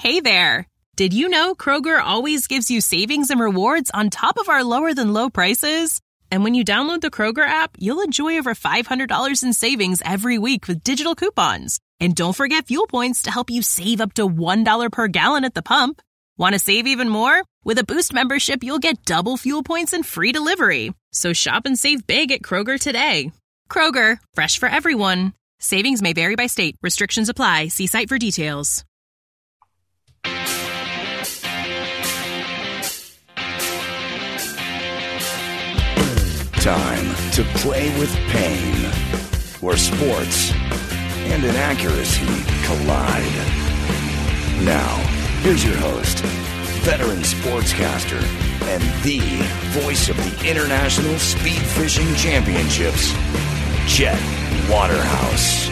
Hey there! Did you know Kroger always gives you savings and rewards on top of our lower-than-low prices? And when you download the Kroger app, you'll enjoy over $500 in savings every week with digital coupons. And don't forget fuel points to help you save up to $1 per gallon at the pump. Want to save even more? With a Boost membership, you'll get double fuel points and free delivery. So shop and save big at Kroger today. Kroger, fresh for everyone. Savings may vary by state. Restrictions apply. See site for details. Time to play with pain, where sports and inaccuracy collide. Now, here's your host, veteran sportscaster, and the voice of the International Speed Fishing Championships, Chet Waterhouse.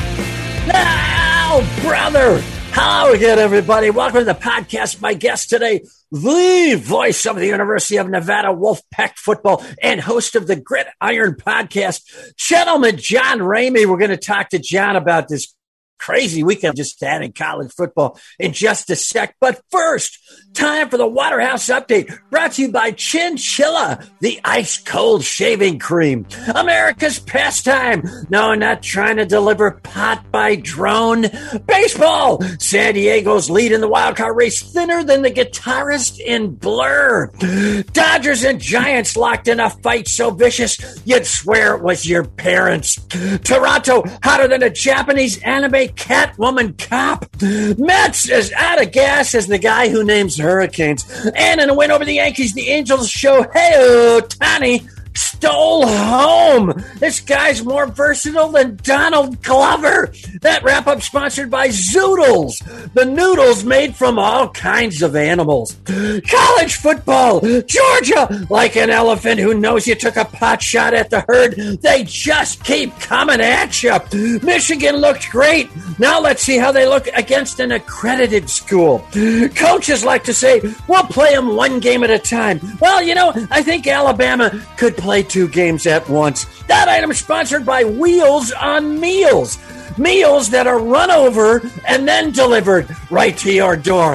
Now, brother! Hello again, everybody. Welcome to the podcast. My guest today, the voice of the University of Nevada Wolfpack football and host of the Gridiron podcast, gentleman John Ramey. We're going to talk to John about this crazy weekend just had in college football in just a sec. But first, time for the Waterhouse Update, brought to you by Chinchilla, the ice-cold shaving cream. America's pastime. No, not trying to deliver pot by drone. Baseball. San Diego's lead in the wild card race thinner than the guitarist in Blur. Dodgers and Giants locked in a fight so vicious you'd swear it was your parents. Toronto hotter than a Japanese anime Catwoman cop. Mets as out of gas as the guy who names hurricanes. And in a win over the Yankees, the Angels show Hey Ohtani stole home. This guy's more versatile than Donald Glover. That wrap-up sponsored by Zoodles, the noodles made from all kinds of animals. College football. Georgia, like an elephant who knows you took a pot shot at the herd, they just keep coming at you. Michigan looked great. Now let's see how they look against an accredited school. Coaches like to say, we'll play them one game at a time. Well, you know, I think Alabama could play 2 games at once. That item sponsored by Wheels on Meals. Meals that are run over and then delivered right to your door.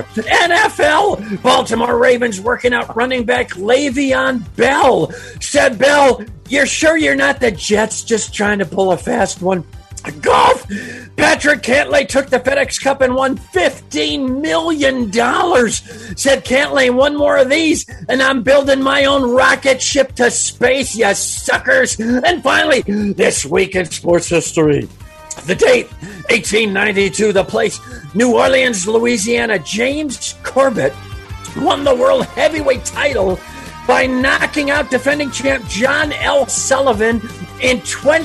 NFL, Baltimore Ravens working out running back Le'Veon Bell. Said Bell, you're sure you're not the Jets just trying to pull a fast one? Golf, Patrick Cantlay took the FedEx Cup and won $15 million. Said Cantlay, one more of these, and I'm building my own rocket ship to space, you suckers. And finally, this week in sports history. The date, 1892, the place, New Orleans, Louisiana. James Corbett won the world heavyweight title by knocking out defending champ John L. Sullivan in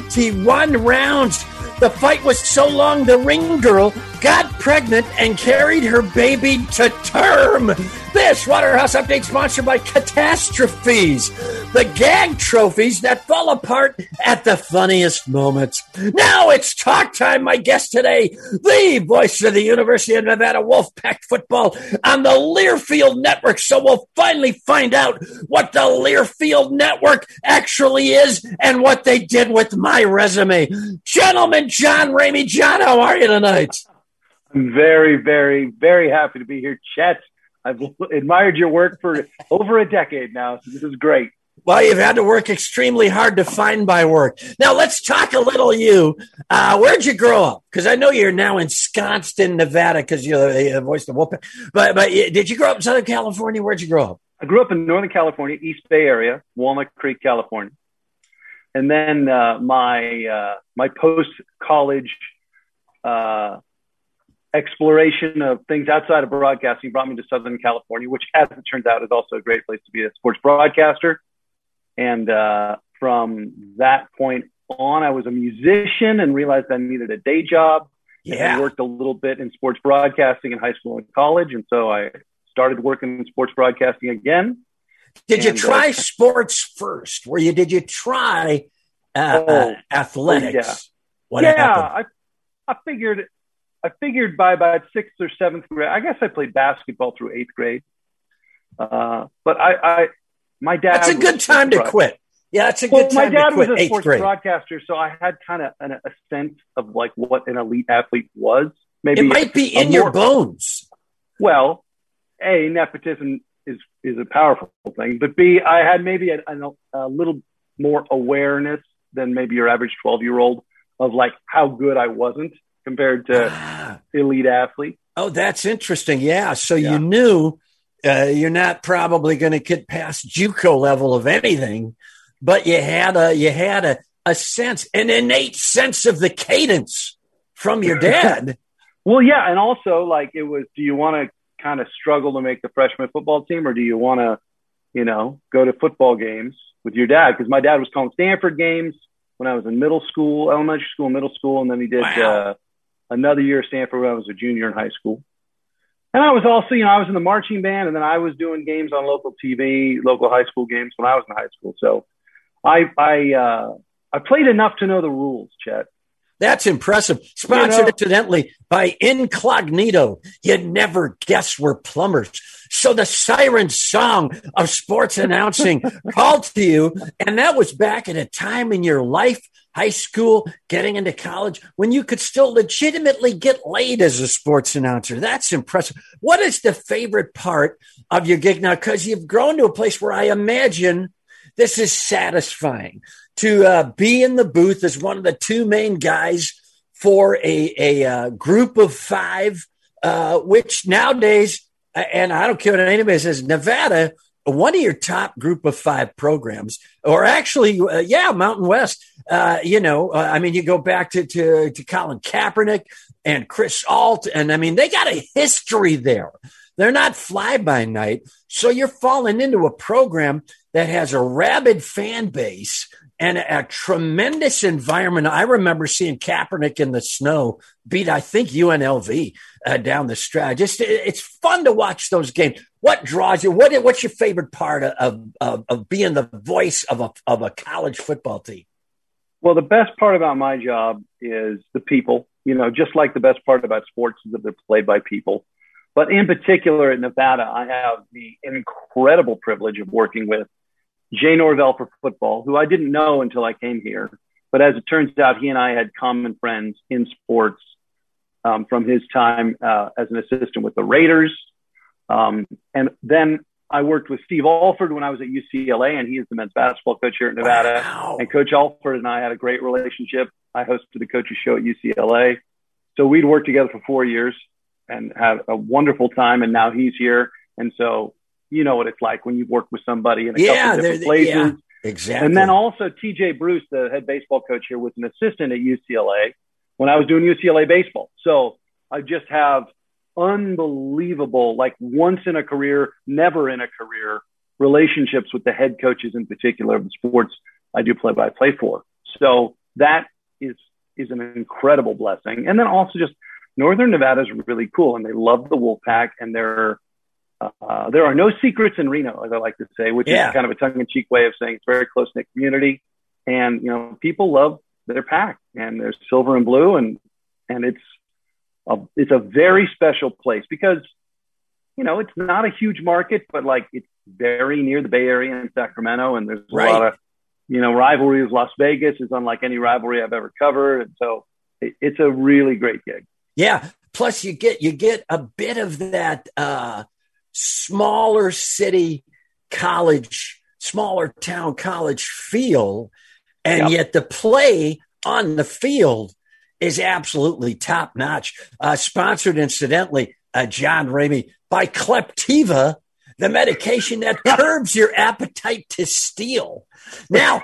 21 rounds. The fight was so long, the ring girl got pregnant and carried her baby to term. This Waterhouse Update sponsored by Catastrophes, the gag trophies that fall apart at the funniest moments. Now it's talk time. My guest today, the voice of the University of Nevada Wolfpack football on the Learfield Network. So we'll finally find out what the Learfield Network actually is and what they did with my resume. Gentlemen, John Ramey. John, how are you tonight? I'm very, very, very happy to be here, Chet. I've admired your work for over a decade now, so this is great. Well, you've had to work extremely hard to find my work. Now, let's talk a little you. Where'd you grow up? Because I know you're now ensconced in Nevada because you're the voice of Wolfpack. But did you grow up in Southern California? Where'd you grow up? I grew up in Northern California, East Bay area, Walnut Creek, California. And then my post-college exploration of things outside of broadcasting brought me to Southern California, which, as it turns out, is also a great place to be a sports broadcaster. And from that point on, I was a musician and realized I needed a day job. Yeah. And I worked a little bit in sports broadcasting in high school and college. And so I started working in sports broadcasting again. Did you try sports first? Did you try athletics? Yeah. I figured by about 6th or 7th grade, I guess I played basketball through 8th grade. But my dad. That's a good time to quit. Yeah, it's a good time to quit. My dad was a 8th sports grade broadcaster, so I had kind of a sense of like what an elite athlete was. Maybe it might be in your bones. Well, A, nepotism is a powerful thing, but B, I had maybe a little more awareness than maybe your average 12-year-old of like how good I wasn't compared to elite athletes. Oh, that's interesting. Yeah. So you knew you're not probably going to get past JUCO level of anything, but you had a sense, an innate sense of the cadence from your dad. Well, yeah. And also like it was, do you want to kind of struggle to make the freshman football team, or do you want to, go to football games with your dad? Because my dad was calling Stanford games when I was in elementary school, middle school. And then he did another year at Stanford when I was a junior in high school. And I was also, I was in the marching band, and then I was doing games on local TV, local high school games when I was in high school. So I played enough to know the rules, Chet. That's impressive. Sponsored, incidentally, by Incognito. You'd never guess we're plumbers. So the siren song of sports announcing called to you, and that was back at a time in your life, high school, getting into college, when you could still legitimately get laid as a sports announcer. That's impressive. What is the favorite part of your gig now? Because you've grown to a place where I imagine this is satisfying to be in the booth as one of the two main guys for a group of five, which nowadays, and I don't care what anybody says, Nevada, one of your top group of five programs, or actually, Mountain West, you go back to Colin Kaepernick and Chris Alt, and I mean, they got a history there. They're not fly by night. So you're falling into a program that has a rabid fan base and a tremendous environment. I remember seeing Kaepernick in the snow beat, I think, UNLV down the stretch. It's fun to watch those games. What draws you? What's your favorite part of being the voice of a college football team? Well, the best part about my job is the people. Just like the best part about sports is that they're played by people. But in particular at Nevada, I have the incredible privilege of working with Jay Norvell for football, who I didn't know until I came here. But as it turns out, he and I had common friends in sports from his time as an assistant with the Raiders. And then I worked with Steve Alford when I was at UCLA, and he is the men's basketball coach here at Nevada. Wow. And Coach Alford and I had a great relationship. I hosted the coach's show at UCLA. So we'd worked together for 4 years and had a wonderful time. And now he's here. And so, you know what it's like when you've worked with somebody in a couple of different places. Yeah, exactly. And then also TJ Bruce, the head baseball coach here, was an assistant at UCLA when I was doing UCLA baseball. So I just have unbelievable, like once in a career, never in a career relationships with the head coaches in particular of the sports I do play-by-play for. So that is an incredible blessing. And then also just Northern Nevada is really cool, and they love the Wolfpack, and there are no secrets in Reno, as I like to say, which is kind of a tongue-in-cheek way of saying it's a very close-knit community. And, people love their pack, and there's silver and blue, and it's a very special place because, it's not a huge market, but like it's very near the Bay Area and Sacramento. And there's a lot of, rivalry with Las Vegas is unlike any rivalry I've ever covered. And so it's a really great gig. Yeah. Plus you get a bit of that, smaller city college, smaller town college feel. And yet the play on the field is absolutely top notch. Sponsored, incidentally, John Ramey, by Kleptiva, the medication that curbs your appetite to steal. Now,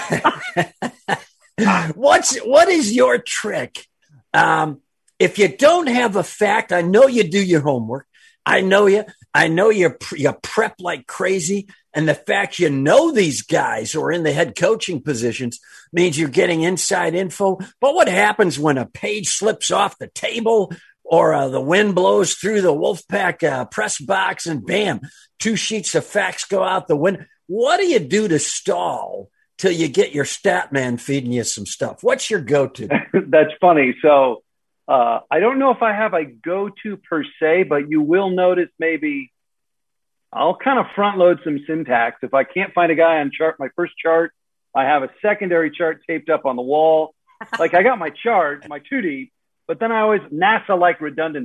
what is your trick? If you don't have a fact, I know you do your homework. I know you prep like crazy. And the fact you know these guys who are in the head coaching positions means you're getting inside info. But what happens when a page slips off the table or the wind blows through the Wolfpack press box and bam, 2 sheets of facts go out the window? What do you do to stall till you get your stat man feeding you some stuff? What's your go-to? That's funny. So I don't know if I have a go-to per se, but you will notice maybe I'll kind of front load some syntax. If I can't find a guy on my first chart, I have a secondary chart taped up on the wall. Like I got my chart, my 2D, but then I always NASA-like redundancy.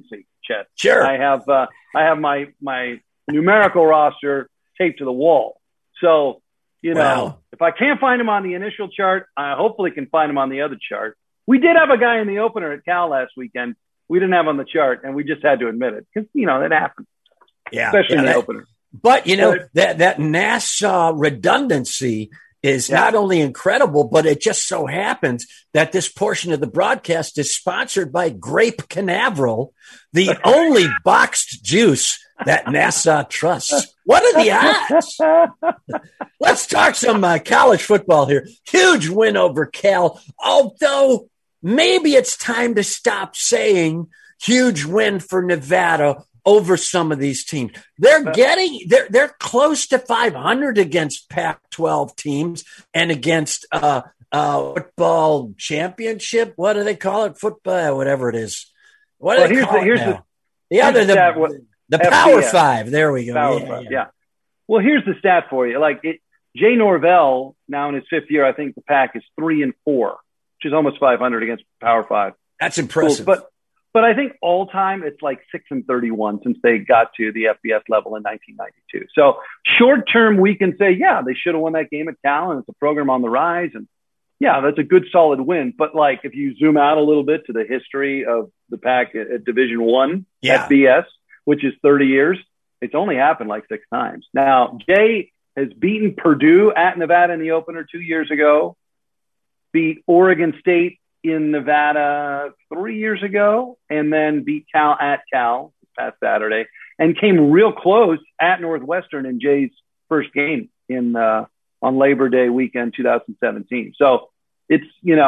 Chet. Sure. I have my numerical roster taped to the wall. So, if I can't find him on the initial chart, I hopefully can find him on the other chart. We did have a guy in the opener at Cal last weekend we didn't have on the chart, and we just had to admit it because, it happens. Yeah. Especially in the opener. But, that NASA redundancy is not only incredible, but it just so happens that this portion of the broadcast is sponsored by Grape Canaveral, the only boxed juice that NASA trusts. What are the odds? Let's talk some college football here. Huge win over Cal, although maybe it's time to stop saying huge win for Nevada over some of these teams. They're close to 500 against Pac-12 teams and against football championship. What do they call it? Football, whatever it is. What do they call it now? The Power Five. There we go. Yeah. Well, here's the stat for you. Jay Norvell, now in his fifth year, I think the Pac is 3-4, which is almost 500 against Power Five. That's impressive. Cool. But I think all time it's 6-31 since they got to the FBS level in 1992. So short term, we can say, they should have won that game at Cal, and it's a program on the rise. And that's a good solid win. But if you zoom out a little bit to the history of the Pac at Division I FBS, which is 30 years, it's only happened 6 times. Now, Jay has beaten Purdue at Nevada in the opener 2 years ago, beat Oregon State in Nevada 3 years ago, and then beat Cal at Cal this past Saturday, and came real close at Northwestern in Jay's first game on Labor Day weekend 2017. So it's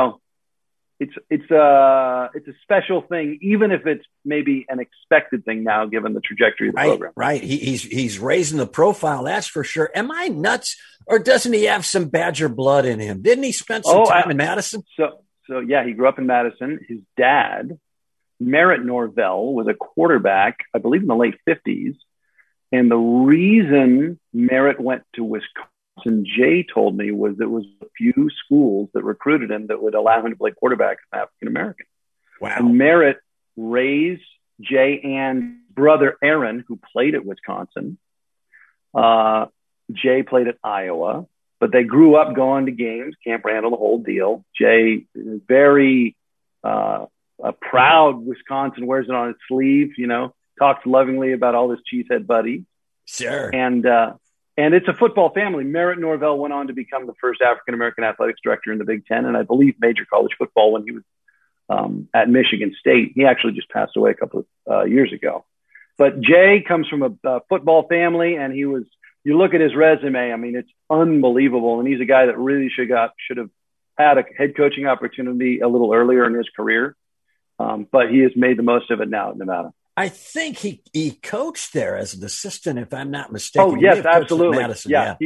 a special thing, even if it's maybe an expected thing now, given the trajectory of the program. Right. He's raising the profile. That's for sure. Am I nuts, or doesn't he have some Badger blood in him? Didn't he spend some time in Madison? So he grew up in Madison. His dad, Merritt Norvell, was a quarterback, I believe in the late 50s. And the reason Merritt went to Wisconsin, Jay told me, was it was a few schools that recruited him that would allow him to play quarterback as an African-American. Wow. And Merritt raised Jay and brother Aaron, who played at Wisconsin. Jay played at Iowa. But they grew up going to games, Camp Randall, the whole deal. Jay is very a proud Wisconsin, wears it on his sleeve, talks lovingly about all his cheesehead buddies. Sure. And it's a football family. Merritt Norvell went on to become the first African-American athletics director in the Big Ten, and I believe major college football when he was at Michigan State. He actually just passed away a couple of years ago. But Jay comes from a football family, and you look at his resume, it's unbelievable. And he's a guy that really should have had a head coaching opportunity a little earlier in his career. But he has made the most of it now at Nevada. I think he coached there as an assistant, if I'm not mistaken. Oh, yes, absolutely. Madison, yeah.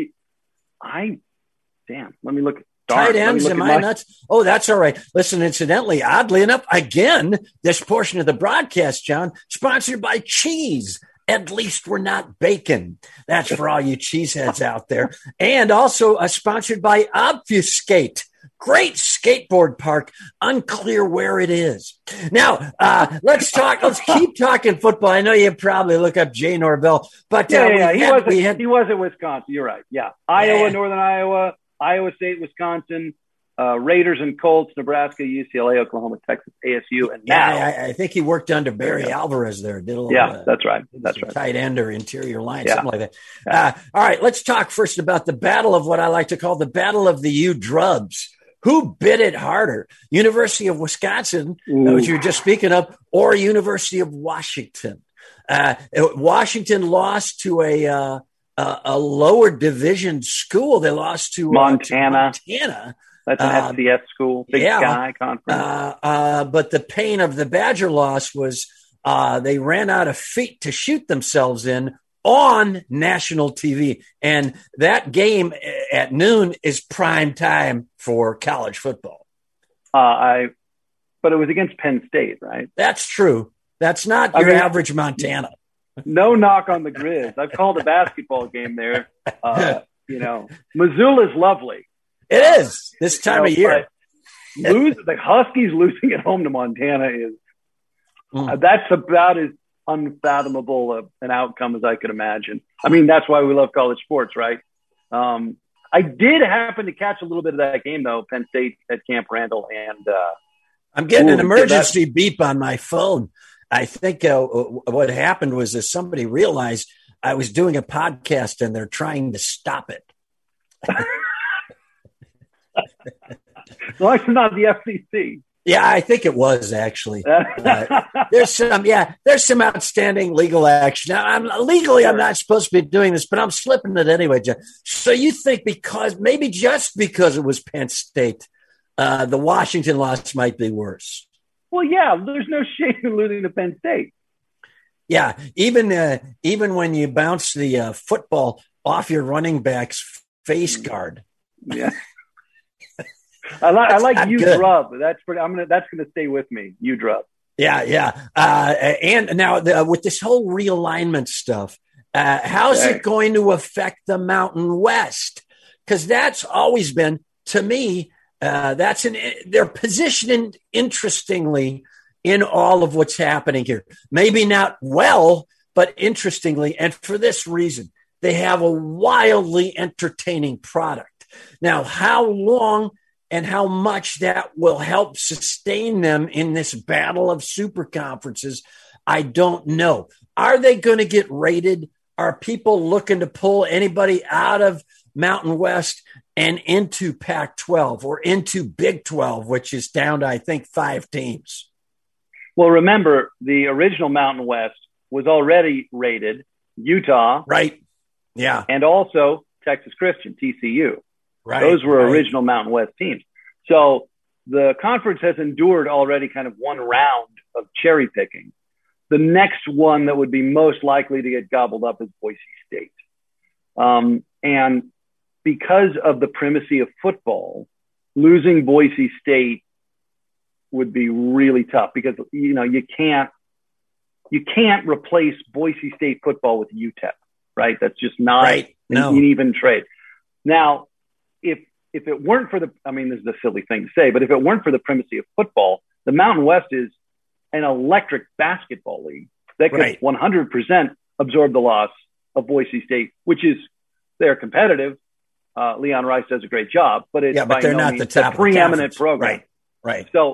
Let me look. Tight ends, am I nuts? Oh, that's all right. Listen, incidentally, oddly enough, again, this portion of the broadcast, John, sponsored by cheese. At least we're not bacon. That's for all you cheeseheads out there. And also sponsored by Obfuscate. Great skateboard park. Unclear where it is. Now, let's keep talking football. I know you probably look up Jay Norvell, but he was at Wisconsin. You're right. Yeah. Iowa, Northern Iowa, Iowa State, Wisconsin, Raiders and Colts, Nebraska, UCLA, Oklahoma, Texas, ASU, and now I think he worked under Barry Alvarez there. Did a little, that's right. That's right. Tight end or interior line, something like that. All right, let's talk first about the battle of what I like to call the battle of the U-Drubs. Who bit it harder? University of Wisconsin, which you were just speaking of, or University of Washington? Washington lost to a lower division school. They lost to Montana. That's an FCS school, Big Sky Conference. But the pain of the Badger loss was they ran out of feet to shoot themselves in on national TV. And that game at noon is prime time for college football. But it was against Penn State, right? That's true. That's not your average Montana. No knock on the Grizz. I've called a basketball game there. Missoula's lovely. It is this time of year. The Huskies losing at home to Montana is that's about as unfathomable an outcome as I could imagine. I mean, that's why we love college sports, right? I did happen to catch a little bit of that game, though, Penn State at Camp Randall. And I'm getting an emergency beep on my phone. I think what happened was that somebody realized I was doing a podcast and they're trying to stop it. Well, it's not the FCC. Yeah, I think it was actually. There's some outstanding legal action. Now, I'm not supposed to be doing this, but I'm slipping it anyway, Jeff. So you think just because it was Penn State, the Washington loss might be worse? Well, yeah, there's no shame in losing to Penn State. Yeah, even when you bounce the football off your running back's face guard. Yeah. I like you drub. That's gonna stay with me. You drub. Yeah. And now with this whole realignment stuff, how's it going to affect the Mountain West? Because that's always been, to me, they're positioned interestingly in all of what's happening here. Maybe not well, but interestingly, and for this reason, they have a wildly entertaining product. Now, how long and how much that will help sustain them in this battle of super conferences, I don't know. Are they going to get rated? Are people looking to pull anybody out of Mountain West and into Pac-12 or into Big 12, which is down to, I think, 5 teams? Well, remember, the original Mountain West was already rated Utah. Right. Yeah. And also Texas Christian, TCU. Right. Those were original Mountain West teams. So the conference has endured already kind of one round of cherry picking. The next one that would be most likely to get gobbled up is Boise State. And because of the primacy of football, losing Boise State would be really tough because, you can't replace Boise State football with UTEP, right? That's just not an even trade. Now, if it weren't for this is a silly thing to say, but if it weren't for the primacy of football, the Mountain West is an electric basketball league that could 100% absorb the loss of Boise State, which is, they're competitive. Leon Rice does a great job, but it's by they're no not means the top preeminent program. Right. So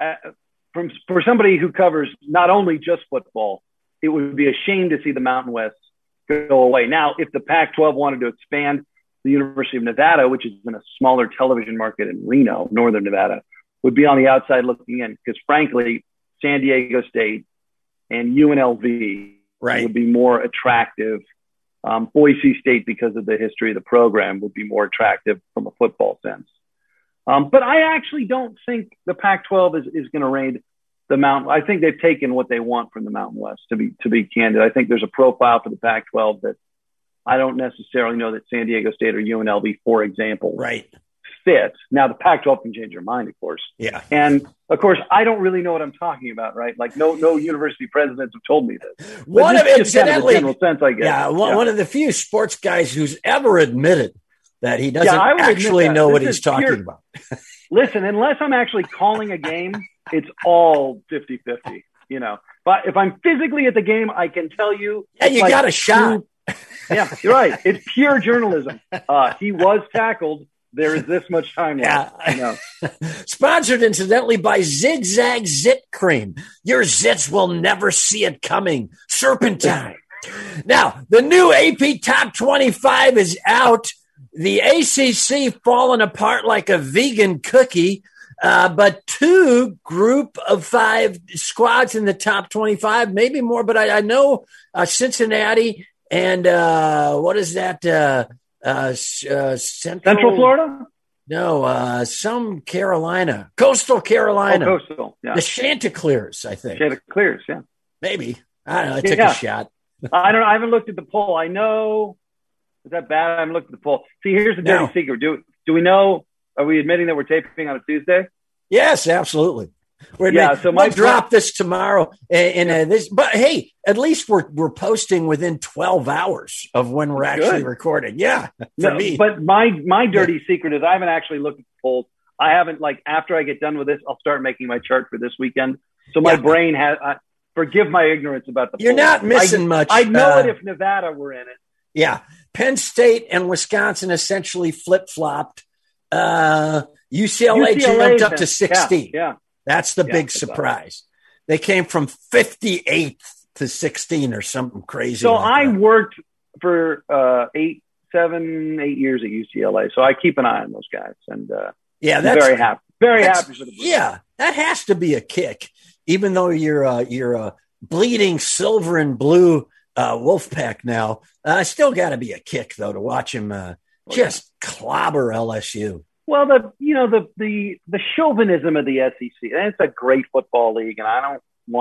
for somebody who covers not only just football, it would be a shame to see the Mountain West go away. Now, if the Pac-12 wanted to expand, the University of Nevada, which is in a smaller television market in Reno, northern Nevada, would be on the outside looking in because, frankly, San Diego State and UNLV would be more attractive. Boise State, because of the history of the program, would be more attractive from a football sense. But I actually don't think the Pac-12 is going to raid the Mountain. I think they've taken what they want from the Mountain West, to be candid. I think there's a profile for the Pac-12 that I don't necessarily know that San Diego State or UNLV, for example, fit. Now, the Pac-12 can change your mind, of course. Yeah. And, of course, I don't really know what I'm talking about, right? Like, no university presidents have told me this. One of incidentally, kind of general sense, I guess. Yeah, one of the few sports guys who's ever admitted that he doesn't actually know what he's talking about. Listen, unless I'm actually calling a game, it's all 50-50, But if I'm physically at the game, I can tell you. Yeah, you got a shot. Yeah, you're right. It's pure journalism. He was tackled. There is this much time left. Yeah. Sponsored, incidentally, by Zigzag Zit Cream. Your zits will never see it coming. Serpentine. Now, the new AP Top 25 is out. The ACC falling apart like a vegan cookie. But 2 group of 5 squads in the top 25, maybe more. But I know Cincinnati and what is that? Central Florida? No, some Carolina, Coastal Carolina. Oh, Coastal, yeah. The Chanticleers, I think. Chanticleers, yeah. Maybe. I don't know. I took a shot. I don't know. I haven't looked at the poll. I know. Is that bad? I haven't looked at the poll. See, here's the dirty secret. Do we know? Are we admitting that we're taping on a Tuesday? Yes, absolutely. So we'll drop this tomorrow, but hey, at least we're posting within 12 hours of when we're actually recording. Yeah, for me. But my dirty secret is I haven't actually looked at the polls. I haven't after I get done with this, I'll start making my chart for this weekend. So my brain has forgive my ignorance about the You're polls. not missing much. I'd know it if Nevada were in it. Yeah. Penn State and Wisconsin essentially flip-flopped. UCLA jumped up to 16. Yeah. That's the big surprise. They came from 58th to 16 or something crazy. So like I that. worked for 8 years at UCLA. So I keep an eye on those guys. And yeah, I'm very happy. Very happy for the Blues. Yeah, that has to be a kick. Even though you're a bleeding silver and blue Wolfpack now, still got to be a kick though to watch him just clobber LSU. Well, the chauvinism of the SEC, and it's a great football league, and I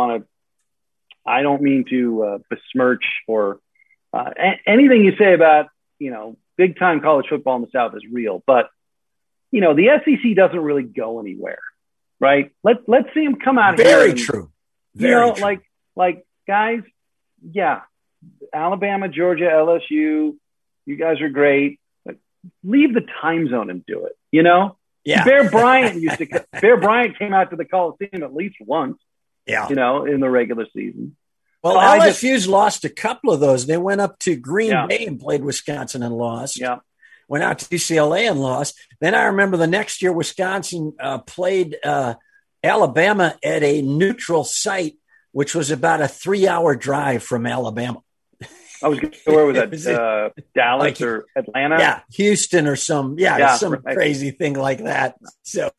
don't mean to besmirch or anything you say about big time college football in the South is real, but the SEC doesn't really go anywhere, right? Let's see them come out here. Very true. Very true. Like guys, yeah, Alabama, Georgia, LSU, you guys are great. But leave the time zone and do it. Yeah. Bear Bryant came out to the Coliseum at least once. Yeah. In the regular season. Well, so LSU's lost a couple of those. They went up to Green Bay and played Wisconsin and lost. Yeah. Went out to UCLA and lost. Then I remember the next year Wisconsin played Alabama at a neutral site, which was about a 3-hour drive from Alabama. I was going to where was that? Dallas or Atlanta? Yeah, Houston or some crazy thing like that. So,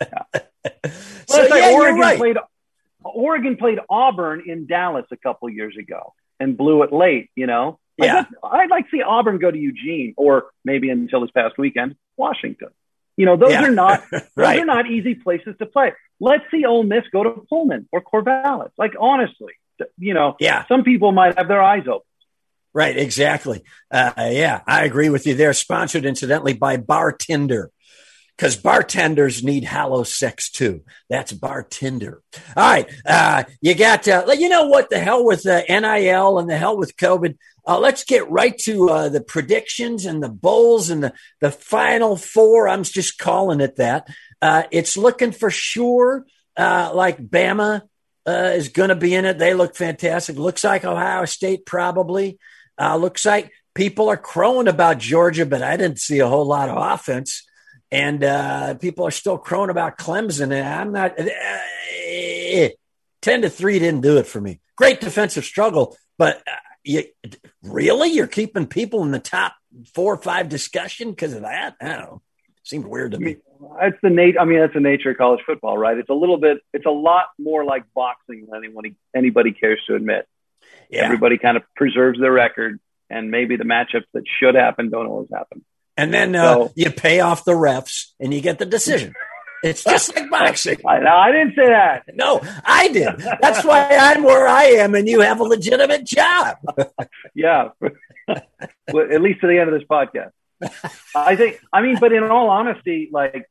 Oregon played Auburn in Dallas a couple years ago and blew it late. I'd like to see Auburn go to Eugene or maybe until this past weekend, Washington. Those are not those are not easy places to play. Let's see Ole Miss go to Pullman or Corvallis. Like honestly, some people might have their eyes open. Right, exactly. I agree with you. They're sponsored, incidentally, by Bartender, because bartenders need hollow sex too. That's Bartender. All right, you got. What the hell with NIL and the hell with COVID. Let's get right to the predictions and the bowls and the Final Four. I'm just calling it that. It's looking for sure like Bama is going to be in it. They look fantastic. Looks like Ohio State probably. Looks like people are crowing about Georgia, but I didn't see a whole lot of offense. And people are still crowing about Clemson. And I'm not 10-3 didn't do it for me. Great defensive struggle, but you're keeping people in the top 4 or 5 discussion because of that? I don't know. Seemed weird to me. That's the nature of college football, right? It's a lot more like boxing than anybody cares to admit. Yeah. Everybody kind of preserves their record, and maybe the matchups that should happen don't always happen. And then you pay off the refs and you get the decision. It's just like boxing. I didn't say that. No, I did. That's why I'm where I am, and you have a legitimate job. Yeah, well, at least to the end of this podcast. But in all honesty, like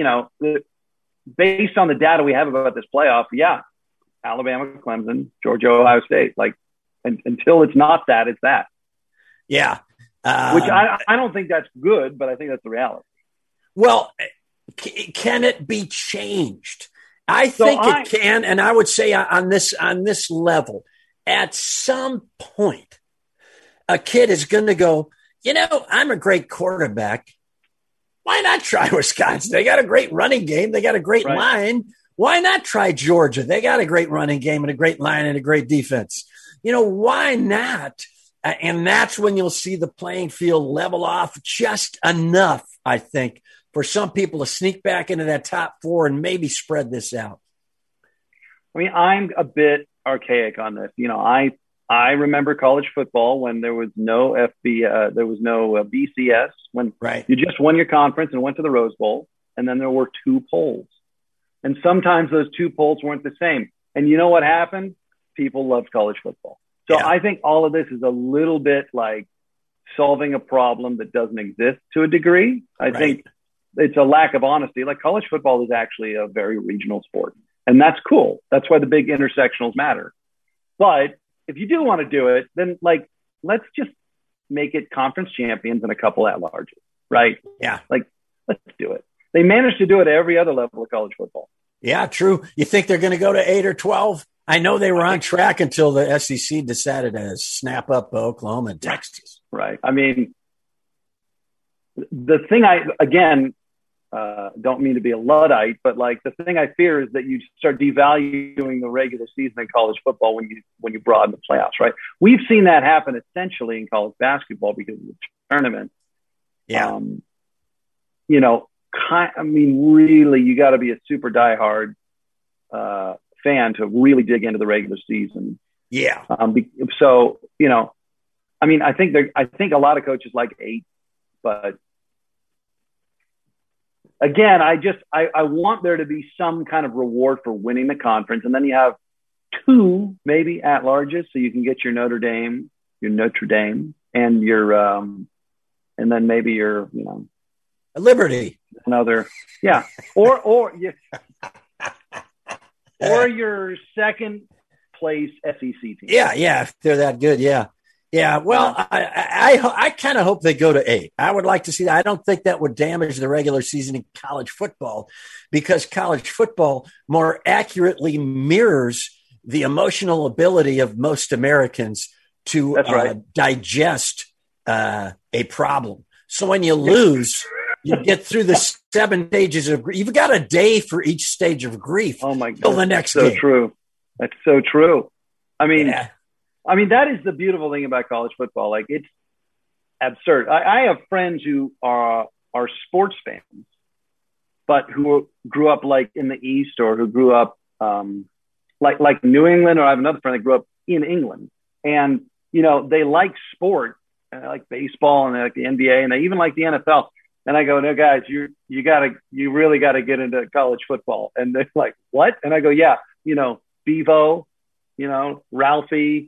based on the data we have about this playoff, Alabama, Clemson, Georgia, Ohio State, until it's not that, it's that. Yeah. Which I don't think that's good, but I think that's the reality. Well, can it be changed? I think it can. And I would say on this level, at some point, a kid is going to go, I'm a great quarterback. Why not try Wisconsin? They got a great running game. They got a great line. Why not try Georgia? They got a great running game and a great line and a great defense. Why not? And that's when you'll see the playing field level off just enough, I think, for some people to sneak back into that top 4 and maybe spread this out. I'm a bit archaic on this. I remember college football when there was no BCS, when you just won your conference and went to the Rose Bowl, and then there were 2 polls. And sometimes those 2 polls weren't the same. And you know what happened? People loved college football. So I think all of this is a little bit like solving a problem that doesn't exist to a degree. I think it's a lack of honesty. Like college football is actually a very regional sport, and that's cool. That's why the big intersectionals matter. But if you do want to do it, then let's just make it conference champions and a couple at-larges, right? Yeah. Let's do it. They managed to do it at every other level of college football. Yeah, true. You think they're going to go to 8 or 12? I know they were on track until the SEC decided to snap up Oklahoma and Texas. Right. I mean, the thing don't mean to be a Luddite, but like the thing I fear is that you start devaluing the regular season in college football when you broaden the playoffs, right? We've seen that happen essentially in college basketball because of the tournament. Yeah. Really, you got to be a super diehard fan to really dig into the regular season. Yeah. I think a lot of coaches like 8, but again, I want there to be some kind of reward for winning the conference, and then you have 2 maybe at larges, so you can get your Notre Dame, and your and then maybe your Liberty, another, yeah, or your second place SEC team. Yeah, if they're that good, yeah. Well, I kind of hope they go to 8. I would like to see that. I don't think that would damage the regular season in college football, because college football more accurately mirrors the emotional ability of most Americans to digest a problem. So when you lose, you get through the 7 stages of grief. You've got a day for each stage of grief. Oh my God! Till the next so game. True. That's so true. I mean, that is the beautiful thing about college football. Like, it's absurd. I have friends who are sports fans, but who grew up like in the East, or who grew up like New England, or I have another friend that grew up in England, and they like sport, and they like baseball, and they like the NBA, and they even like the NFL. And I go, no, guys, you really got to get into college football. And they're like, what? And I go, yeah, Bevo, Ralphie,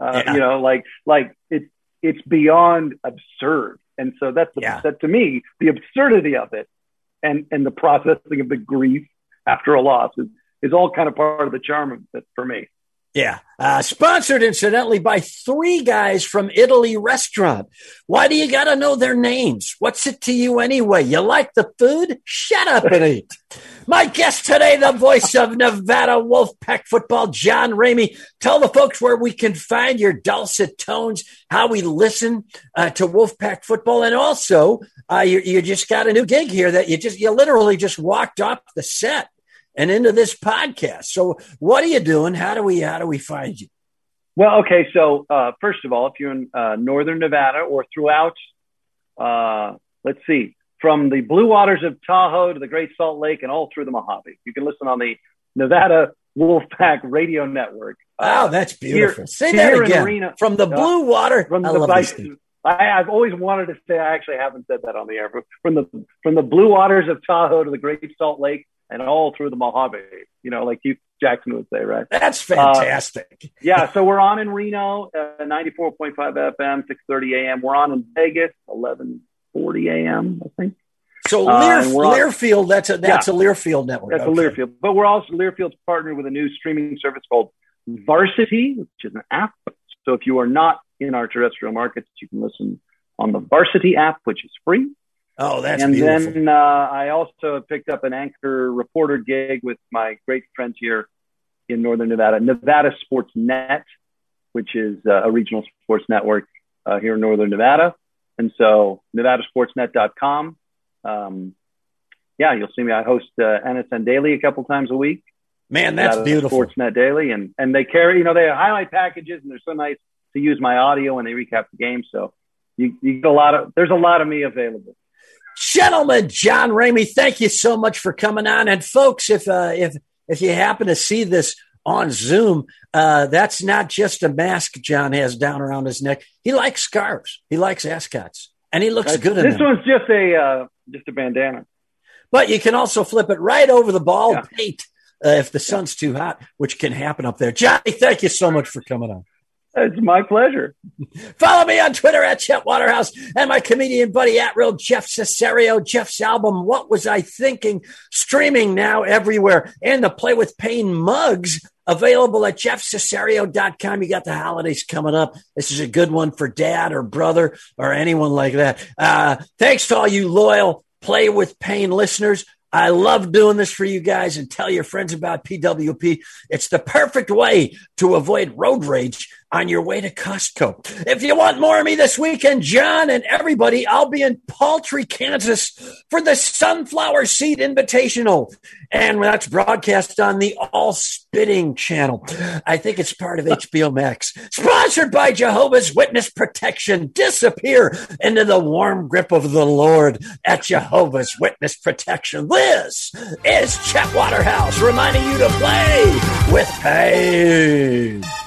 it's beyond absurd. And so that's that, to me, the absurdity of it, and the processing of the grief after a loss is all kind of part of the charm of it for me. Yeah. Sponsored, incidentally, by 3 guys from Italy Restaurant. Why do you got to know their names? What's it to you anyway? You like the food? Shut up and eat. My guest today, the voice of Nevada Wolfpack football, John Ramey. Tell the folks where we can find your dulcet tones, how we listen to Wolfpack football. And also, you just got a new gig here that you literally just walked off the set and into this podcast. So what are you doing? How do we find you? Well, okay. So first of all, if you're in Northern Nevada or throughout, let's see, from the blue waters of Tahoe to the Great Salt Lake and all through the Mojave, you can listen on the Nevada Wolfpack Radio Network. Oh, that's beautiful. Say that again. Reno, from the blue water. From the I've always wanted to say, I actually haven't said that on the air, but from the blue waters of Tahoe to the Great Salt Lake and all through the Mojave, like Hugh Jackson would say, right? That's fantastic. So we're on in Reno, 94.5 FM, 6:30 AM. We're on in Vegas, 11:40 AM, I think. So Learfield, that's a Learfield network. That's a Learfield. But Learfield's partnered with a new streaming service called Varsity, which is an app. So if you are not in our terrestrial markets, you can listen on the Varsity app, which is free. Oh, that's beautiful. And then I also picked up an anchor reporter gig with my great friends here in Northern Nevada, Nevada Sports Net, which is a regional sports network here in Northern Nevada. And so nevadasportsnet.com. You'll see me. I host NSN Daily a couple times a week. Man, that's beautiful. Sportsnet Daily. And they carry, they have highlight packages, and they're so nice to use my audio when they recap the game. So you get there's a lot of me available. Gentlemen, John Ramey, thank you so much for coming on. And folks, if you happen to see this on Zoom, that's not just a mask John has down around his neck. He likes scarves. He likes ascots, and he looks good in them. This one's just a bandana. But you can also flip it right over the ball paint if the sun's too hot, which can happen up there. Johnny, thank you so much for coming on. It's my pleasure. Follow me on Twitter at Chet Waterhouse and my comedian buddy at Real Jeff Cesario. Jeff's album, What Was I Thinking? Streaming now everywhere. And the Play With Pain mugs available at jeffcesario.com. You got the holidays coming up. This is a good one for dad or brother or anyone like that. Thanks to all you loyal Play With Pain listeners. I love doing this for you guys, and tell your friends about PWP. It's the perfect way to avoid road rage on your way to Costco. If you want more of me this weekend, John and everybody, I'll be in Paltry, Kansas for the Sunflower Seed Invitational. And that's broadcast on the All Spitting channel. I think it's part of HBO Max. Sponsored by Jehovah's Witness Protection. Disappear into the warm grip of the Lord at Jehovah's Witness Protection. This is Chet Waterhouse reminding you to play with pain.